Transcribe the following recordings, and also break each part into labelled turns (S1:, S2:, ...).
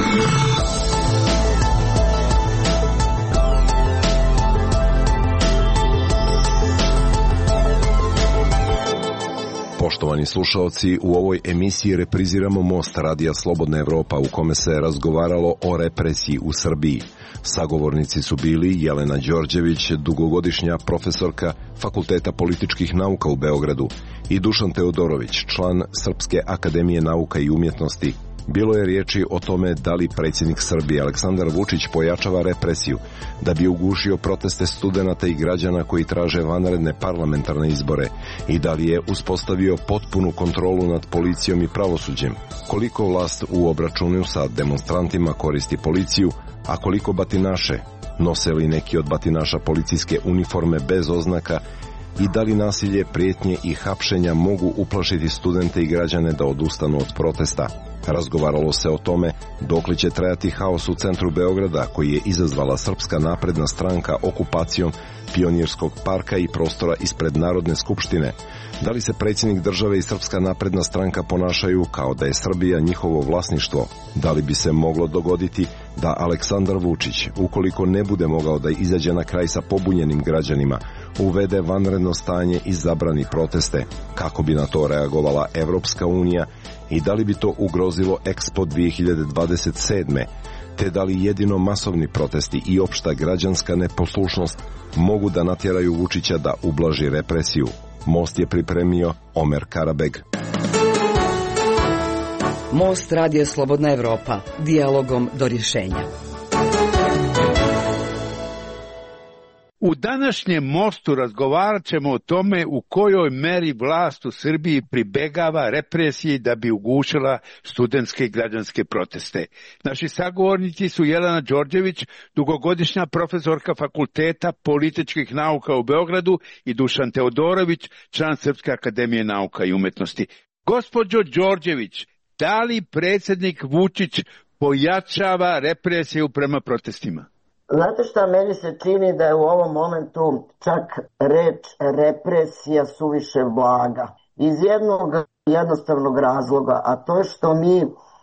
S1: Poštovani slušaoci, u ovoj emisiji repriziramo Most Radija Slobodna Evropa u kome se razgovaralo o represiji u Srbiji. Sagovornici su bili Jelena Đorđević, dugogodišnja profesorka Fakulteta političkih nauka u Beogradu, i Dušan Teodorović, član Srpske akademije nauka i umjetnosti. Bilo je riječi o tome da li predsjednik Srbije Aleksandar Vučić pojačava represiju da bi ugušio proteste studenata i građana koji traže vanredne parlamentarne izbore i da li je uspostavio potpunu kontrolu nad policijom i pravosuđem, koliko vlast u obračunu sa demonstrantima koristi policiju, a koliko batinaše, nose li neki od batinaša policijske uniforme bez oznaka i da li nasilje, prijetnje i hapšenja mogu uplašiti studente i građane da odustanu od protesta. Razgovaralo se o tome dokle će trajati haos u centru Beograda koji je izazvala Srpska napredna stranka okupacijom Pionirskog parka i prostora ispred Narodne skupštine. Da li se predsjednik države i Srpska napredna stranka ponašaju kao da je Srbija njihovo vlasništvo? Da li bi se moglo dogoditi da Aleksandar Vučić, ukoliko ne bude mogao da izađe na kraj sa pobunjenim građanima, uvede vanredno stanje i zabrani proteste? Kako bi na to reagovala Evropska unija i da li bi to ugrozilo Expo 2027. te da li jedino masovni protesti i opšta građanska neposlušnost mogu da natjeraju Vučića da ublaži represiju? Most je pripremio Omer Karabeg.
S2: Most Radija Slobodna Evropa, dijalogom do rješenja.
S3: U današnjem mostu razgovarat ćemo o tome u kojoj meri vlast u Srbiji pribegava represiji da bi ugušila studentske i građanske proteste. Naši sagovornici su Jelena Đorđević, dugogodišnja profesorka Fakulteta političkih nauka u Beogradu, i Dušan Teodorović, član Srpske akademije nauka i umjetnosti. Gospođo Đorđević, da li predsjednik Vučić pojačava represiju prema protestima?
S4: Znate šta, meni se čini da je u ovom momentu čak reč represija suviše blaga. Iz jednog jednostavnog razloga, a to je što mi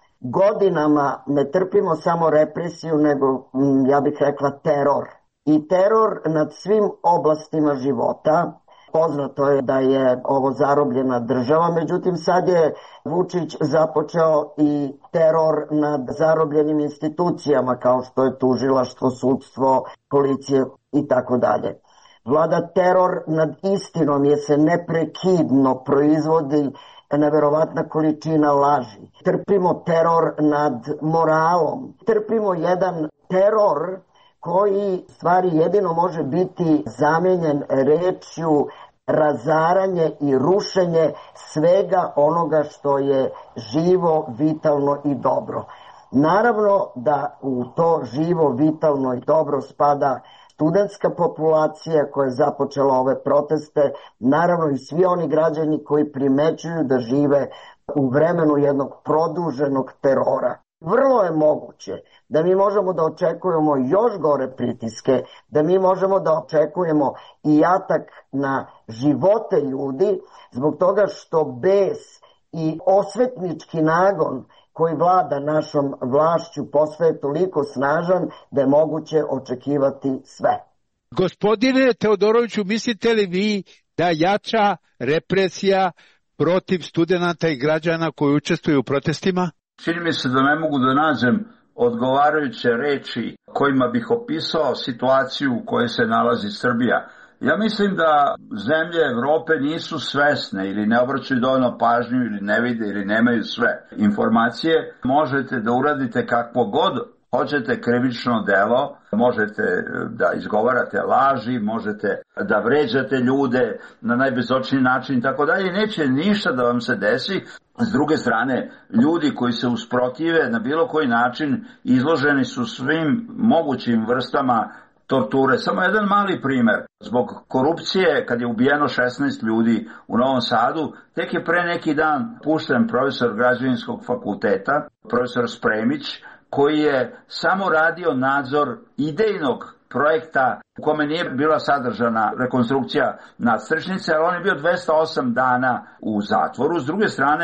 S4: godinama ne trpimo samo represiju, nego, ja bih rekla, teror. I teror nad svim oblastima života. Poznato je da je ovo zarobljena država, međutim sad je Vučić započeo i teror nad zarobljenim institucijama kao što je tužilaštvo, sudstvo, policije i tako dalje. Vlada teror nad istinom jer se neprekidno proizvodi neverovatna količina laži. Trpimo teror nad moralom. Trpimo jedan teror koji stvari jedino može biti zamijenjen rečju razaranje i rušenje svega onoga što je živo, vitalno i dobro. Naravno da u to živo, vitalno i dobro spada studentska populacija koja je započela ove proteste, naravno i svi oni građani koji primećuju da žive u vremenu jednog produženog terora. Vrlo je moguće da mi možemo da očekujemo još gore pritiske, da mi možemo da očekujemo i atak na živote ljudi zbog toga što bes i osvetnički nagon koji vlada našom vlašću postaje toliko snažan da je moguće očekivati sve.
S3: Gospodine Teodoroviću, mislite li vi da jača represija protiv studenata i građana koji učestvuju u protestima?
S5: Čini mi se da ne mogu da nađem odgovarajuće reči kojima bih opisao situaciju u kojoj se nalazi Srbija. Ja mislim da zemlje Evrope nisu svesne ili ne obraćaju dovoljno pažnju ili ne vide ili nemaju sve informacije. Možete da uradite kakvo god hoćete krivično delo, možete da izgovarate laži, možete da vređate ljude na najbezočniji način i tako dalje. Neće ništa da vam se desi. S druge strane, ljudi koji se usprotive na bilo koji način izloženi su svim mogućim vrstama torture. Samo jedan mali primer. Zbog korupcije, kad je ubijeno 16 ljudi u Novom Sadu, tek je pre neki dan pušten profesor građevinskog fakulteta, profesor Spremić, koji je samo radio nadzor idejnog projekta u kome nije bila sadržana rekonstrukcija nadstrešnice, ali on je bio 208 dana u zatvoru. S druge strane,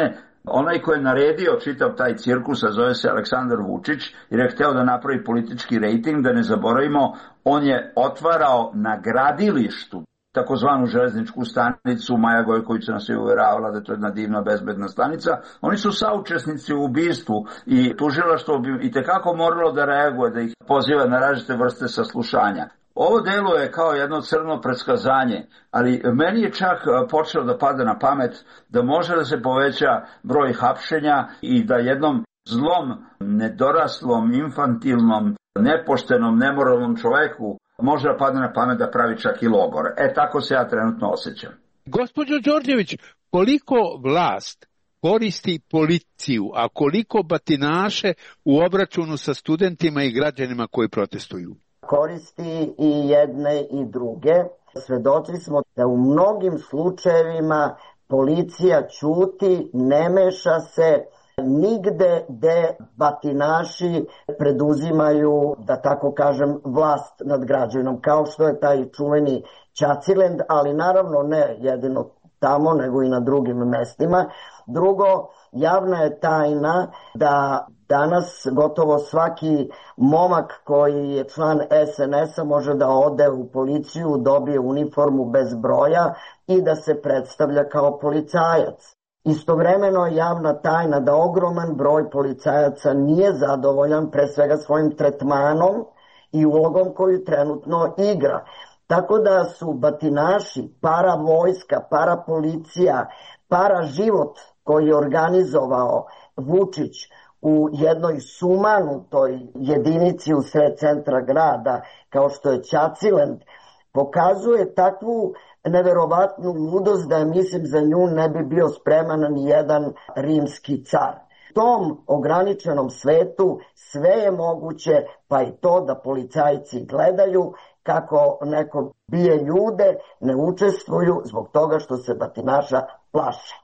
S5: Onaj ko je naredio čitav taj cirkus, a zove se Aleksandar Vučić, jer je hteo da napravi politički rejting, da ne zaboravimo, on je otvarao na gradilištu takozvanu železničku stanicu. Maja Gojković nas je uveravala da je to jedna divna bezbedna stanica. Oni su saučesnici u ubistvu i tužilaštvo bi itekako moralo da reaguje, da ih poziva na različite vrste saslušanja. Ovo delo je kao jedno crno predskazanje, ali meni je čak počelo da pada na pamet da može da se poveća broj hapšenja i da jednom zlom, nedoraslom, infantilnom, nepoštenom, nemoralnom čoveku može da padne na pamet da pravi čak i logor. Tako se ja trenutno osjećam.
S3: Gospođo Đorđević, koliko vlast koristi policiju, a koliko batinaše u obračunu sa studentima i građanima koji protestuju?
S4: Koristi i jedne i druge. Svedoci smo da u mnogim slučajevima policija ćuti, ne meša se nigde gde batinaši preduzimaju, da tako kažem, vlast nad građanom, kao što je taj čuveni Ćacilend, ali naravno ne jedino tamo, nego i na drugim mestima. Drugo, javna je tajna da danas gotovo svaki momak koji je član SNS-a može da ode u policiju, dobije uniformu bez broja i da se predstavlja kao policajac. Istovremeno je javna tajna da ogroman broj policajaca nije zadovoljan pre svega svojim tretmanom i ulogom koju trenutno igra. Tako da su batinaši, para vojska, para policija, para život koji je organizovao Vučić u jednoj sumanutoj jedinici u sred centra grada, kao što je Ćacilend, pokazuje takvu neverovatnu ludost da mislim za nju ne bi bio spreman ni jedan rimski car. U tom ograničenom svetu sve je moguće, pa i to da policajci gledaju kako neko bije ljude, ne učestvuju zbog toga što se batinaša plaše.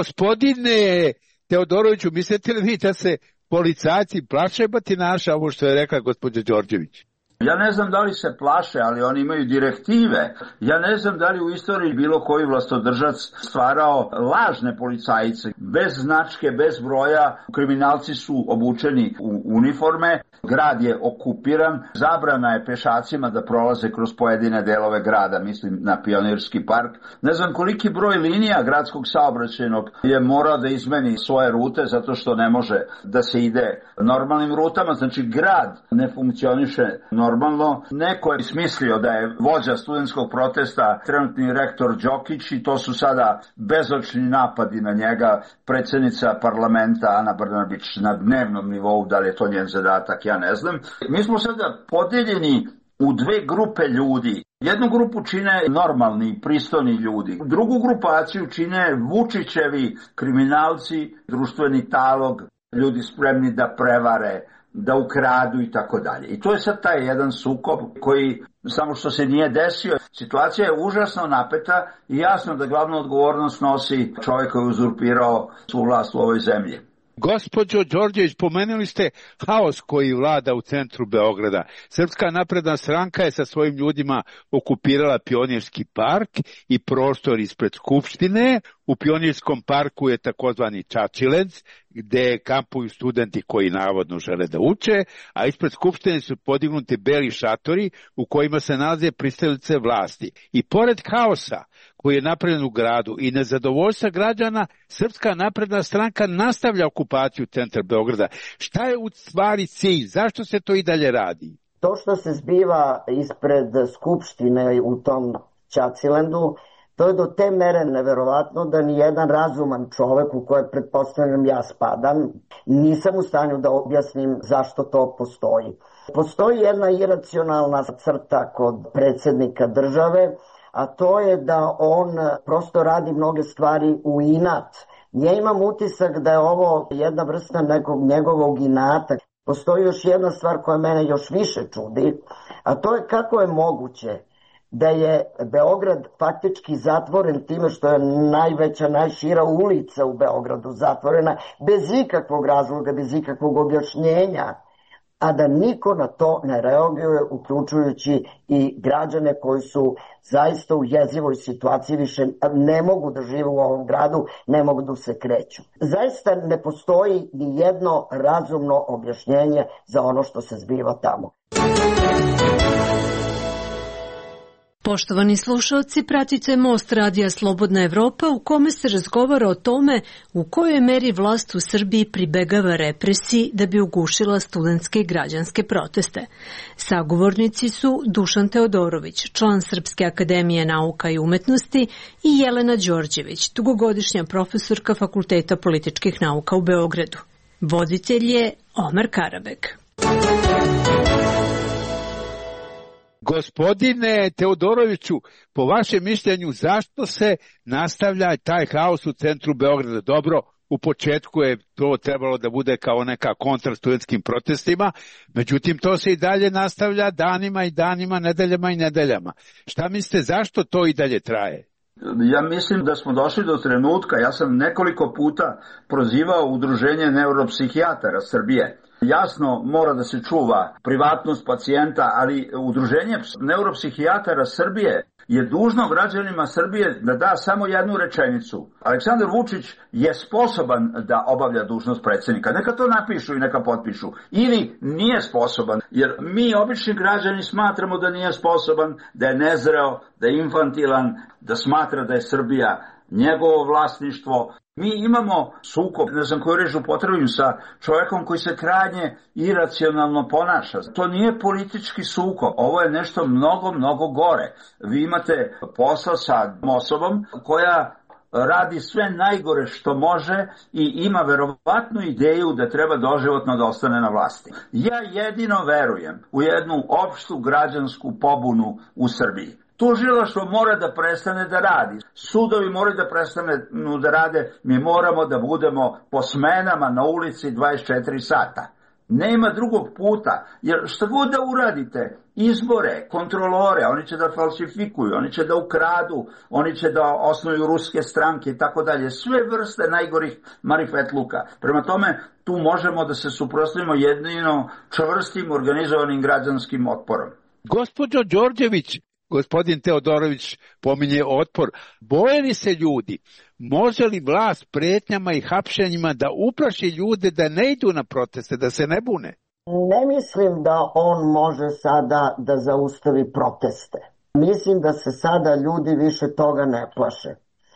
S3: Gospodine Teodoroviću, mislite li vi da se policajci plaše batinaša, ovo što je rekla gospođa Đorđević?
S5: Ja ne znam da li se plaše, ali oni imaju direktive. Ja ne znam da li u istoriji bilo koji vlastodržac stvarao lažne policajce. Bez značke, bez broja, kriminalci su obučeni u uniforme, grad je okupiran, zabrana je pešacima da prolaze kroz pojedine delove grada, mislim na Pionirski park. Ne znam koliki broj linija gradskog saobraćajnog je morao da izmeni svoje rute zato što ne može da se ide normalnim rutama. Znači grad ne funkcioniše normalno. Neko je smislio da je vođa studentskog protesta trenutni rektor Đokić i to su sada bezočni napadi na njega. Predsjednica parlamenta Ana Brnabić na dnevnom nivou, da li je to njen zadatak, ja ne znam. Mi smo sada podeljeni u dve grupe ljudi. Jednu grupu čine normalni, pristojni ljudi. Drugu grupaciju čine Vučićevi kriminalci, društveni talog, ljudi spremni da prevare, da ukradu i tako dalje. I to je sad taj jedan sukob koji samo što se nije desio. Situacija je užasno napeta i jasno da glavnu odgovornost nosi čovjek koji je uzurpirao svu vlast u ovoj zemlji.
S3: Gospođo Đorđević, pomenuli ste haos koji vlada u centru Beograda. Srpska napredna stranka je sa svojim ljudima okupirala Pionirski park i prostor ispred Skupštine. U Pionirskom parku je takozvani Ćaćilend, gde kampuju studenti koji navodno žele da uče, a ispred Skupštine su podignuti beli šatori u kojima se nalaze pristalice vlasti. I pored haosa koji je napravljen u gradu i nezadovoljstva građana, Srpska napredna stranka nastavlja okupaciju centra Beograda. Šta je u stvari cilj? Zašto se to i dalje radi?
S4: To što se zbiva ispred Skupštine u tom Ćacilendu, to je do te mere neverovatno da ni jedan razuman čovek u koje pretpostavljam ja spadam, nisam u stanju da objasnim zašto to postoji. Postoji jedna iracionalna crta kod predsjednika države, a to je da on prosto radi mnoge stvari u inat. Ja imam utisak da je ovo jedna vrsta nekog njegovog inata. Postoji još jedna stvar koja mene još više čudi, a to je kako je moguće da je Beograd faktički zatvoren time što je najveća, najšira ulica u Beogradu zatvorena bez ikakvog razloga, bez ikakvog objašnjenja. a da niko na to ne reaguje, uključujući i građane koji su zaista u jezivoj situaciji, više ne mogu da žive u ovom gradu, ne mogu da se kreću. Zaista ne postoji ni jedno razumno objašnjenje za ono što se zbiva tamo.
S6: Poštovani slušalci, pratite Most radija Slobodna Evropa u kome se razgovara o tome u kojoj meri vlast u Srbiji pribegava represiji da bi ugušila studentske i građanske proteste. Sagovornici su Dušan Teodorović, član Srpske akademije nauka i umetnosti, i Jelena Đorđević, dugogodišnja profesorka Fakulteta političkih nauka u Beogradu. Voditelj je Omer Karabek.
S3: Gospodine Teodoroviću, po vašem mišljenju, zašto se nastavlja taj haos u centru Beograda? Dobro, u početku je to trebalo da bude kao neka kontra studentskim protestima, međutim to se i dalje nastavlja danima i danima, nedeljama i nedeljama. Šta mislite, zašto to i dalje traje?
S5: Ja mislim da smo došli do trenutka, ja sam nekoliko puta prozivao Udruženje neuropsihijatara Srbije. Jasno, mora da se čuva privatnost pacijenta, ali Udruženje neuropsihijatara Srbije je dužno građanima Srbije da da samo jednu rečenicu. Aleksandar Vučić je sposoban da obavlja dužnost predsjednika. Neka to napišu i neka potpišu. Ili nije sposoban, jer mi obični građani smatramo da nije sposoban, da je nezreo, da je infantilan, da smatra da je Srbija njegovo vlasništvo. Mi imamo sukob, ne znam koju reč upotrebim, sa čovjekom koji se krajnje iracionalno ponaša. To nije politički sukob, ovo je nešto mnogo, mnogo gore. Vi imate posla sa osobom koja radi sve najgore što može i ima verovatnu ideju da treba doživotno da ostane na vlasti. Ja jedino verujem u jednu opštu građansku pobunu u Srbiji. Tužilaštvo mora da prestane da radi. Sudovi moraju da prestane da rade. Mi moramo da budemo po smenama na ulici 24 sata. Nema drugog puta, jer šta god da uradite, izbore, kontrolore, oni će da falsifikuju, oni će da ukradu, oni će da osnuju ruske stranke i tako dalje. Sve vrste najgorih marifetluka. Prema tome, tu možemo da se suprotstavimo jedino čvrstim organizovanim građanskim otporom.
S3: Gospođo Đorđević, gospodin Teodorović pominje otpor. Boje li se ljudi? Može li vlast pretnjama i hapšenjima da uplaši ljude da ne idu na proteste, da se ne bune?
S4: Ne mislim da on može sada da zaustavi proteste. Mislim da se sada ljudi više toga ne plaše.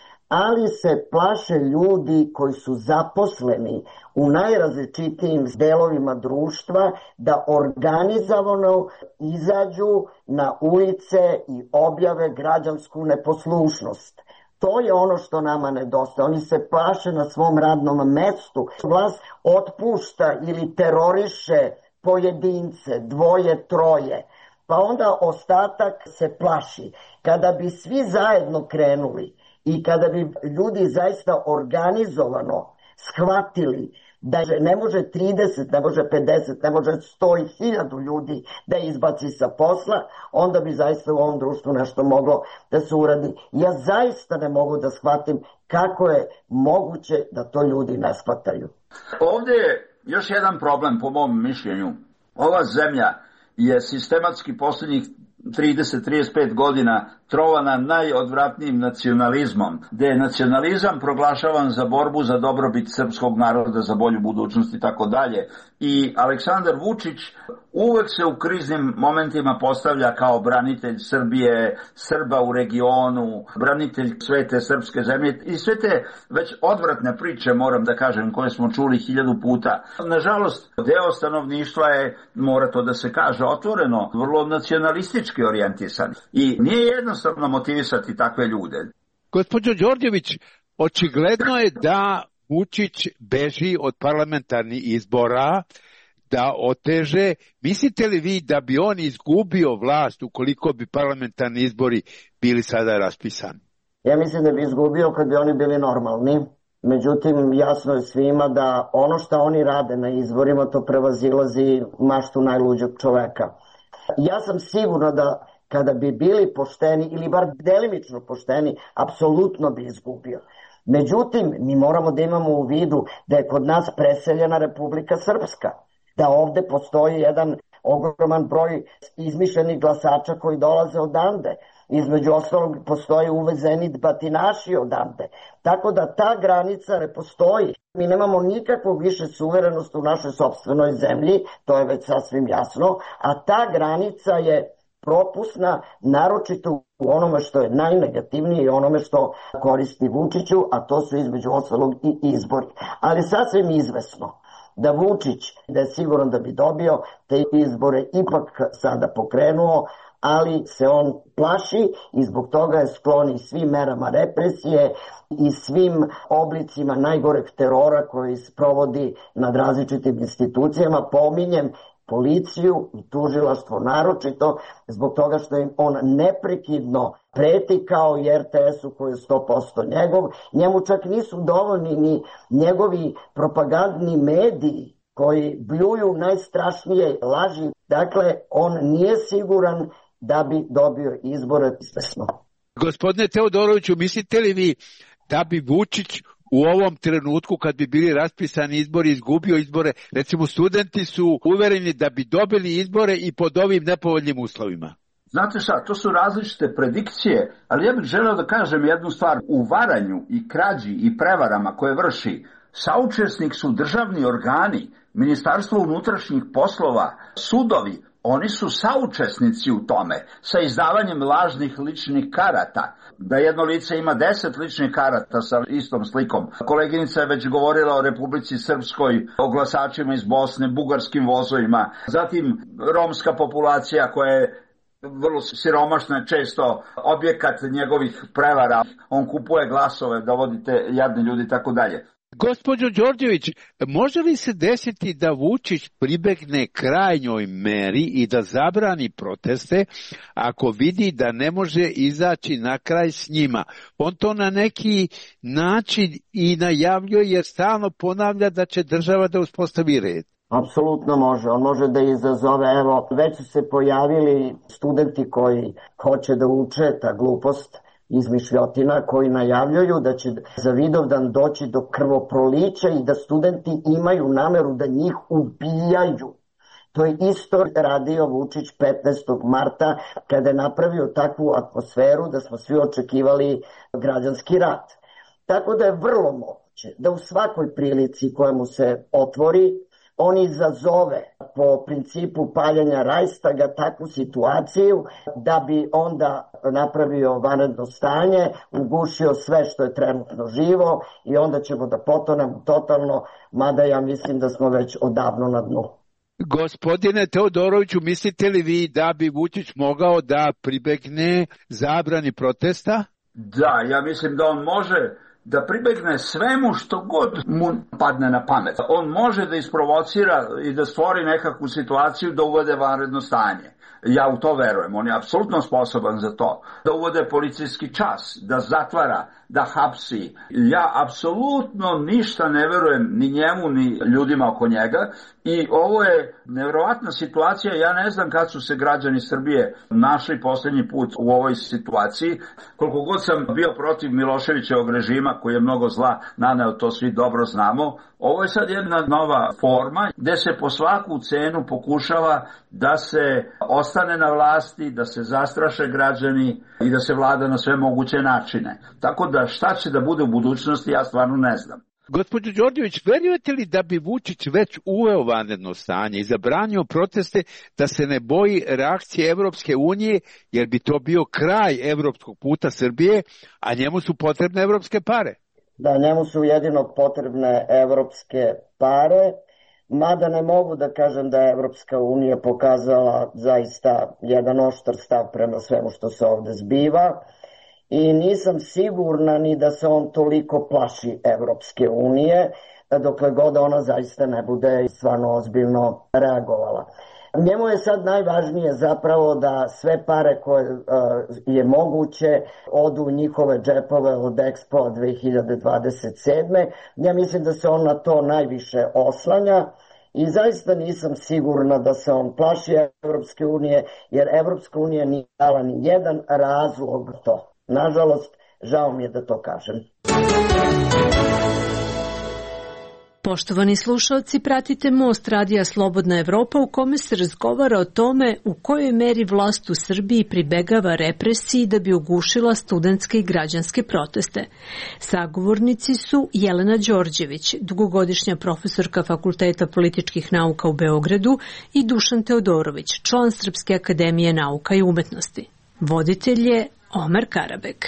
S4: Ali se plaše ljudi koji su zaposleni u najrazličitijim delovima društva da organizovano izađu na ulice i objave građansku neposlušnost. To je ono što nama nedostaje. Oni se plaše na svom radnom mestu. Vlast otpušta ili teroriše pojedince, dvoje, troje. Pa onda ostatak se plaši. Kada bi svi zajedno krenuli i kada bi ljudi zaista organizovano shvatili da ne može 30, ne može 50, ne može 100 i 1000 ljudi da izbaci sa posla, onda bi zaista u ovom društvu nešto moglo da se uradi. Ja zaista ne mogu da shvatim kako je moguće da to ljudi ne shvataju.
S5: Ovdje je još jedan problem po mom mišljenju. Ova zemlja je sistematski posljednjih 30-35 godina trovana najodvratnijim nacionalizmom, gde je nacionalizam proglašavan za borbu za dobrobit srpskog naroda, za bolju budućnost i tako dalje. I Aleksandar Vučić uvek se u kriznim momentima postavlja kao branitelj Srbije, Srba u regionu, branitelj svete srpske zemlje i sve te već odvratne priče, moram da kažem, koje smo čuli 1000 puta. Nažalost, deo stanovništva je, mora to da se kaže otvoreno, vrlo nacionalistički orijentisan. I nije jednostavno motivisati takve ljude.
S3: Gospođo Đorđević, očigledno je da Vučić beži od parlamentarnih izbora, da oteže. Mislite li vi da bi on izgubio vlast ukoliko bi parlamentarni izbori bili sada raspisani?
S4: Ja mislim da bi izgubio kad bi oni bili normalni. Međutim, jasno je svima da ono što oni rade na izborima, to prevazilazi maštu najluđeg čoveka. Ja sam sigurna da kada bi bili pošteni ili bar delimično pošteni, apsolutno bi izgubio. Međutim, mi moramo da imamo u vidu da je kod nas preseljena Republika Srpska. da ovde postoji jedan ogroman broj izmišljenih glasača koji dolaze odande. Između ostalog postoje uvezeni batinaši odande. Tako da ta granica ne postoji. Mi nemamo nikakvog više suverenosti u našoj sopstvenoj zemlji, to je već sasvim jasno, a ta granica je propusna, naročito u onome što je najnegativnije i onome što koristi Vučiću, a to su između ostalog i izbori. Ali sasvim izvesno da Vučić, da je siguran da bi dobio te izbore ipak sada pokrenuo, ali se on plaši i zbog toga je sklon i svim merama represije i svim oblicima najgoreg terora koji sprovodi nad različitim institucijama. Pominjem policiju i tužilaštvo naročito zbog toga što im on neprekidno preti kao i RTS-u koji je 100% njegov. Njemu čak nisu dovoljni ni njegovi propagandni mediji koji bljuju najstrašnije laži. Dakle, on nije siguran da bi dobio izbore svesno.
S3: Gospodine Teodoroviću, mislite li vi da bi Vučić u ovom trenutku kad bi bili raspisani izbori izgubio izbore? Recimo studenti su uvereni da bi dobili izbore i pod ovim nepovoljnim uslovima.
S5: Znate šta, to su različite predikcije, ali ja bih želeo da kažem jednu stvar. U varanju i krađi i prevarama koje vrši saučesnik su državni organi, Ministarstvo unutrašnjih poslova, sudovi. Oni su saučesnici u tome sa izdavanjem lažnih ličnih karata. Da jedno lice ima 10 ličnih karata sa istom slikom. Koleginica je već govorila o Republici Srpskoj, o glasačima iz Bosne, bugarskim vozovima. Zatim romska populacija koja je vrlo siromašna, često objekat njegovih prevara. On kupuje glasove da vodite jadni ljudi i tako dalje.
S3: Gospođo Đorđević, može li se desiti da Vučić pribegne krajnjoj meri i da zabrani proteste ako vidi da ne može izaći na kraj s njima? On to na neki način i najavljuje jer stalno ponavlja da će država da uspostavi red.
S4: Apsolutno može. On može da izazove, evo, već su se pojavili studenti koji hoće da uče ta glupost izmišljotina koji najavljuju da će za Vidovdan doći do krvoprolića i da studenti imaju nameru da njih ubijaju. To je isto radio Vučić 15. marta kada je napravio takvu atmosferu da smo svi očekivali građanski rat. Tako da je vrlo moguće da u svakoj prilici koja mu se otvori on izazove po principu paljenja Rajstaga takvu situaciju da bi onda napravio vanredno stanje, ugušio sve što je trenutno živo i onda ćemo da potonemo totalno, mada ja mislim da smo već odavno na dnu.
S3: Gospodine Teodoroviću, mislite li vi da bi Vučić mogao da pribegne zabrani protesta?
S5: Da, ja mislim da on može da pribegne svemu što god mu padne na pamet. On može da isprovocira i da stvori nekakvu situaciju da uvede vanredno stanje. Ja u to verujem, on je apsolutno sposoban za to. Da uvode policijski čas, da zatvara, da hapsi. Ja apsolutno ništa ne verujem ni njemu, ni ljudima oko njega. I ovo je nevjerovatna situacija. Ja ne znam kad su se građani Srbije našli poslednji put u ovoj situaciji. Koliko god sam bio protiv Miloševićevog režima, koji je mnogo zla naneo, to svi dobro znamo. Ovo je sad jedna nova forma gde se po svaku cenu pokušava da se ostane na vlasti, da se zastraše građani i da se vlada na sve moguće načine. Tako da šta će da bude u budućnosti, ja stvarno ne znam.
S3: Gospođo Đorđević, verujete li da bi Vučić već uveo vanredno stanje i zabranio proteste da se ne boji reakcije Evropske unije, jer bi to bio kraj evropskog puta Srbije, a njemu su potrebne evropske pare?
S4: Da, njemu su jedino potrebne evropske pare, mada ne mogu da kažem da je Evropska unija pokazala zaista jedan oštar stav prema svemu što se ovde zbiva. I nisam sigurna ni da se on toliko plaši Evropske unije, dokle god ona zaista ne bude stvarno ozbiljno reagovala. Njemu je sad najvažnije zapravo da sve pare koje je moguće odu u njihove džepove od Expo 2027. Ja mislim da se on na to najviše oslanja. I zaista nisam sigurna da se on plaši Evropske unije, jer Evropska unija nije dala ni jedan razlog to. Nažalost, žao mi je da to kažem.
S6: Poštovani slušalci, pratite Most radija Slobodna Evropa u kome se razgovara o tome u kojoj meri vlast u Srbiji pribegava represiji da bi ugušila studentske i građanske proteste. Sagovornici su Jelena Đorđević, dugogodišnja profesorka Fakulteta političkih nauka u Beogradu, i Dušan Teodorović, član Srpske akademije nauka i umetnosti. Voditelj je Omer Karabek.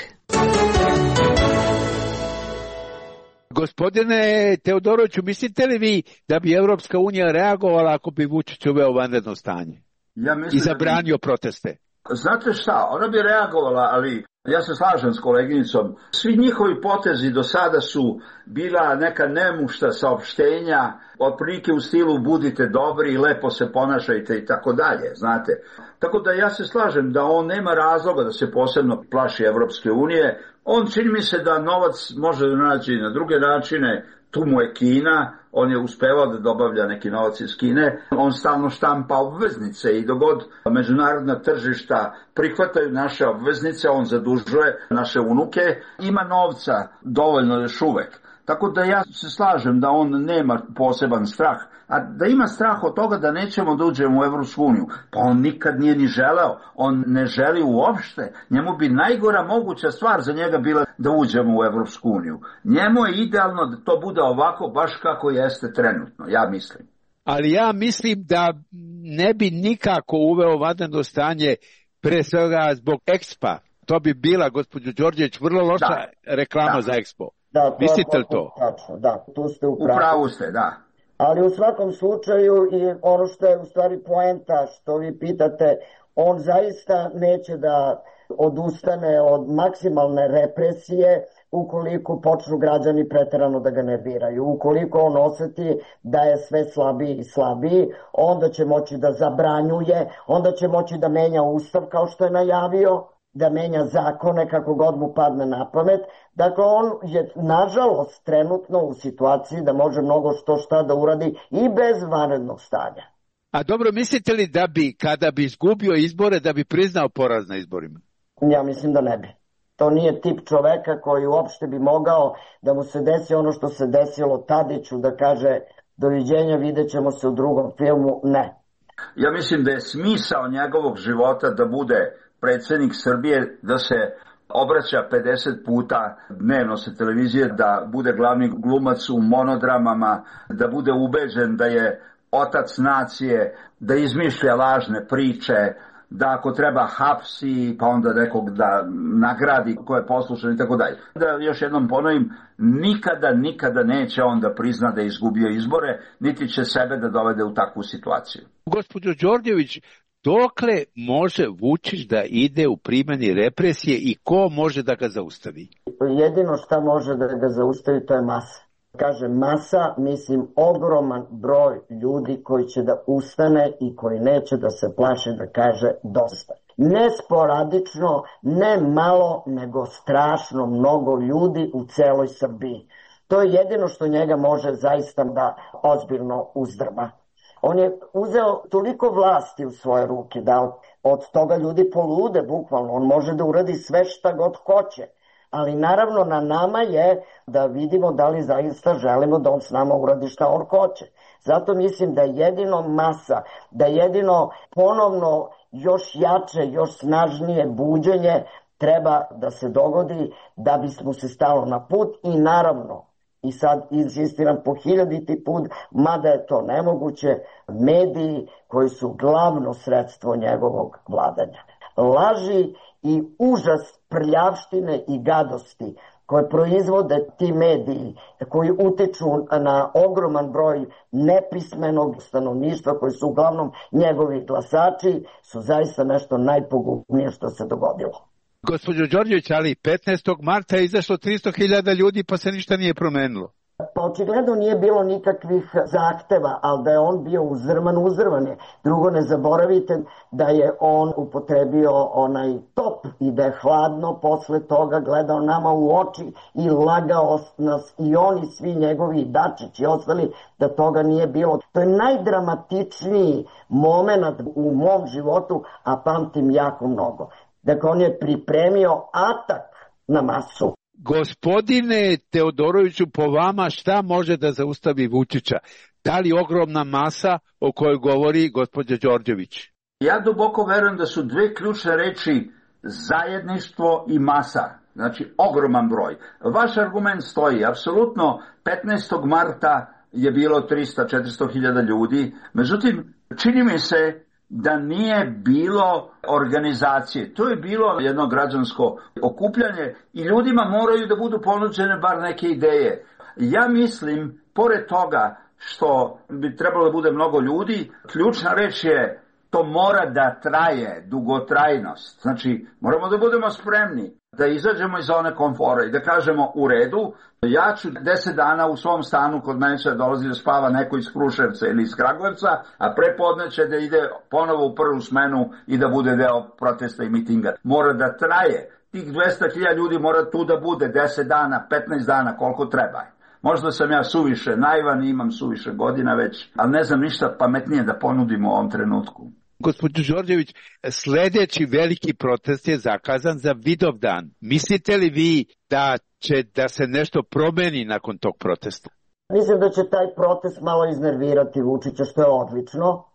S3: Gospodine Teodoroviću, mislite li vi da bi Evropska unija reagovala ako bi Vučić uveo vanredno stanje i zabranio proteste?
S5: Znate šta, ona bi reagovala, ali ja se slažem s koleginicom. Svi njihovi potezi do sada su bila neka nemušta saopštenja, otprilike u stilu budite dobri i lepo se ponašajte i tako dalje, znate. Tako da ja se slažem da on nema razloga da se posebno plaši Evropske unije. On čini mi se da novac može da nađe na druge načine. Tu mu je Kina, on je uspevao da dobavlja neki novac iz Kine, on stalno štampa obveznice i dok god međunarodna tržišta prihvataju naše obveznice, on zadužuje naše unuke, ima novca dovoljno još uvek. Tako da ja se slažem da on nema poseban strah, a da ima strah od toga da nećemo da uđemo u Evropsku uniju, pa on nikad nije ni želeo, on ne želi uopšte, njemu bi najgora moguća stvar za njega bila da uđemo u Evropsku uniju. Njemu je idealno da to bude ovako baš kako jeste trenutno, ja mislim.
S3: Ali ja mislim da ne bi nikako uveo vanredno stanje, pre svega zbog Expa. To bi bila, gospođo Đorđević, vrlo loša reklama za Expo.
S4: Da,
S3: mislite li to?
S4: Tačno, da, tu ste u pravu.
S5: U pravu ste, da.
S4: Ali u svakom slučaju, i ono što je u stvari poenta što vi pitate, on zaista neće da odustane od maksimalne represije ukoliko počnu građani preterano da ga nerviraju. Ukoliko on oseti da je sve slabiji i slabiji, onda će moći da zabranjuje, onda će moći da menja ustav kao što je najavio, da menja zakone kako god mu padne na pamet. Dakle, on je nažalost trenutno u situaciji da može mnogo šta da uradi i bez vanrednog stanja.
S3: A dobro, mislite li da bi, kada bi izgubio izbore, da bi priznao poraz na izborima?
S4: Ja mislim da ne bi. To nije tip čoveka koji uopšte bi mogao da mu se desi ono što se desilo Tadiću, da kaže doviđenja, vidjet ćemo se u drugom filmu. Ne.
S5: Ja mislim da je smisao njegovog života da bude predsjednik Srbije, da se obraća 50 puta dnevno sa televizije, da bude glavni glumac u monodramama, da bude ubeđen da je otac nacije, da izmišlja lažne priče, da ako treba hapsi, pa onda nekog da nagradi ko je poslušan i tako dalje. Da još jednom ponovim, nikada neće on da prizna da je izgubio izbore, niti će sebe da dovede u takvu situaciju.
S3: Gospođo Đorđević, dokle može Vučić da ide u primjeni represije i ko može da ga zaustavi?
S4: Jedino šta može da ga zaustavi, to je masa. Kaže masa, mislim ogroman broj ljudi koji će da ustane i koji neće da se plaše da kaže dosta. Ne sporadično, ne malo, nego strašno mnogo ljudi u celoj Srbiji. To je jedino što njega može zaista da ozbiljno uzdrma. On je uzeo toliko vlasti u svoje ruke da od toga ljudi polude bukvalno. On može da uradi sve šta god hoće. Ali naravno na nama je da vidimo da li zaista želimo da on s nama uradi šta on hoće. Zato mislim da jedino masa, da jedino ponovno još jače, još snažnije buđenje treba da se dogodi da bismo se stalo na put i naravno, i sad insistiram po 1000. put, mada je to nemoguće, mediji koji su glavno sredstvo njegovog vladanja. Laži i užas prljavštine i gadosti koje proizvode ti mediji, koji utiču na ogroman broj nepismenog stanovništva, koji su uglavnom njegovi glasači, su zaista nešto najpogubnije što se dogodilo.
S3: Gospođo Đorđević, ali 15. marta je izašlo 300.000 ljudi pa se ništa nije promenilo.
S4: Pa očigledno nije bilo nikakvih zahteva, ali da je on bio uzrman je. Drugo, ne zaboravite da je on upotrebio onaj top i da je hladno posle toga gledao nama u oči i lagao nas i oni svi njegovi Dačić i ostali da toga nije bilo. To je najdramatičniji moment u mom životu, a pamtim jako mnogo. Dakle, on je pripremio atak na masu.
S3: Gospodine Teodoroviću, po vama šta može da zaustavi Vučića? Da li ogromna masa o kojoj govori gospođa Đorđević?
S5: Ja duboko verujem da su dve ključne reči zajedništvo i masa. Znači, ogroman broj. Vaš argument stoji. Apsolutno, 15. marta je bilo 300-400 hiljada ljudi. Međutim, čini mi se da nije bilo organizacije. To je bilo jedno građansko okupljanje i ljudima moraju da budu ponuđene bar neke ideje. Ja mislim, pored toga što bi trebalo da bude mnogo ljudi, ključna reč je to mora da traje, dugotrajnost. Znači, moramo da budemo spremni da izađemo iz zone komfora i da kažemo u redu, ja ću 10 dana u svom stanu kod mene će dolazi da spava neko iz Kruševca ili iz Kragujevca, a prepodne će da ide ponovo u prvu smenu i da bude deo protesta i mitinga. Mora da traje. Tih 200.000 ljudi mora tu da bude 10 dana, 15 dana, koliko treba. Možda sam ja suviše naivan i imam suviše godina već, ali ne znam ništa pametnije da ponudim u ovom trenutku.
S3: Gospođo Đorđević, sledeći veliki protest je zakazan za Vidovdan. Mislite li vi da će da se nešto promeni nakon tog protesta?
S4: Mislim da će taj protest malo iznervirati Vučića, što je odlično.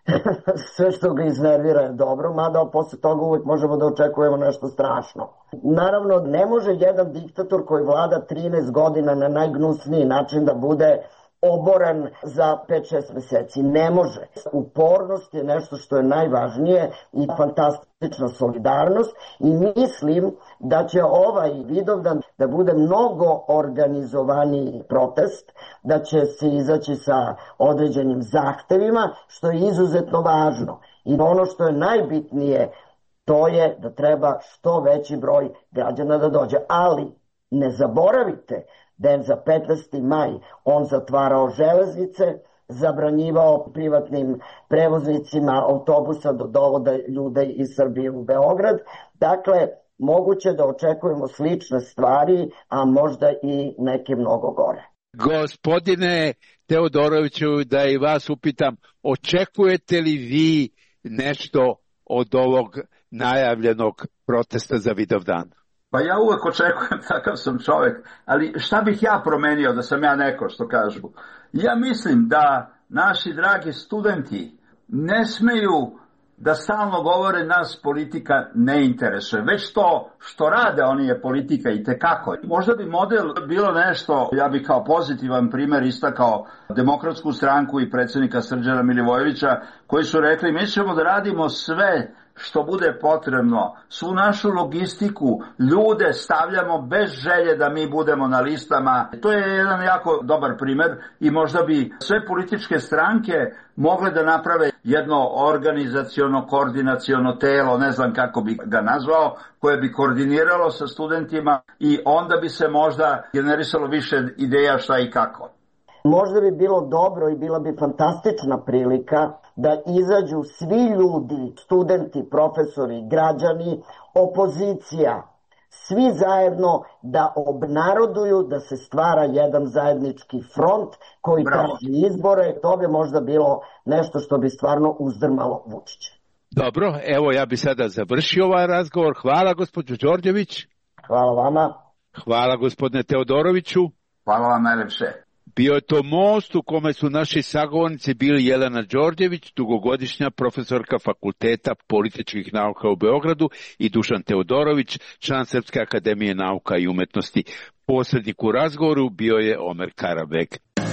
S4: Sve što ga iznervira je dobro, mada posle toga uvek možemo da očekujemo nešto strašno. Naravno, ne može jedan diktator koji vlada 13 godina na najgnusniji način da bude oboren za 5-6 meseci. Ne može. Upornost je nešto što je najvažnije i fantastična solidarnost i mislim da će ovaj Vidovdan da bude mnogo organizovaniji protest, da će se izaći sa određenim zahtevima, što je izuzetno važno. I ono što je najbitnije, to je da treba što veći broj građana da dođe. Ali ne zaboravite da je za 15. maj on zatvarao železnice, zabranjivao privatnim prevoznicima autobusa da dovode ljude iz Srbije u Beograd. Dakle, moguće da očekujemo slične stvari, a možda i neke mnogo gore.
S3: Gospodine Teodoroviću, da i vas upitam, očekujete li vi nešto od ovog najavljenog protesta za Vidovdan?
S5: Pa ja uvek očekujem, takav sam čovek, ali šta bih ja promenio da sam ja neko, što kažu? Ja mislim da naši dragi studenti ne smeju da stalno govore nas politika ne interesuje. Već to što rade oni je politika i tekako. Možda bi model bilo nešto, ja bih kao pozitivan primer istakao Demokratsku stranku i predsjednika Srđana Milivojevića, koji su rekli mi ćemo da radimo sve što bude potrebno, svu našu logistiku, ljude stavljamo bez želje da mi budemo na listama. To je jedan jako dobar primer i možda bi sve političke stranke mogle da naprave jedno organizaciono, koordinaciono telo, ne znam kako bi ga nazvao, koje bi koordiniralo sa studentima i onda bi se možda generisalo više ideja šta i kako.
S4: Možda bi bilo dobro i bila bi fantastična prilika da izađu svi ljudi, studenti, profesori, građani, opozicija, svi zajedno da obnaroduju, da se stvara jedan zajednički front koji traži izbore. To bi možda bilo nešto što bi stvarno uzdrmalo Vučića.
S3: Dobro, evo ja bi sada završio ovaj razgovor. Hvala gospođo Đorđević.
S4: Hvala vama.
S3: Hvala gospodine Teodoroviću.
S5: Hvala vam najlepše.
S3: Bio je to most u kome su naši sagovornici bili Jelena Đorđević, dugogodišnja profesorka Fakulteta političkih nauka u Beogradu, i Dušan Teodorović, član Srpske akademije nauka i umetnosti. Posrednik u razgovoru bio je Omer Karabek.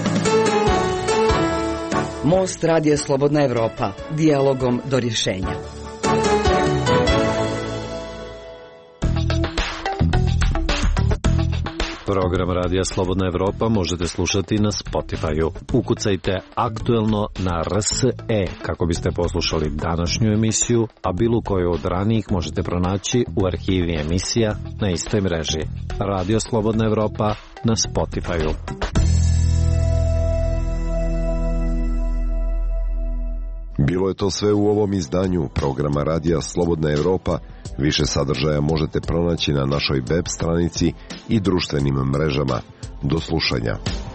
S2: Most Radija Slobodna Evropa. Dijalogom do rješenja.
S7: Program Radija Slobodna Evropa možete slušati na Spotify-u. Ukucajte aktuelno na RSE kako biste poslušali današnju emisiju, a bilo koju od ranijih možete pronaći u arhivi emisija na istoj mreži. Radio Slobodna Evropa na Spotify-u.
S1: Bilo je to sve u ovom izdanju programa Radija Slobodna Evropa. Više sadržaja možete pronaći na našoj web stranici i društvenim mrežama. Do slušanja.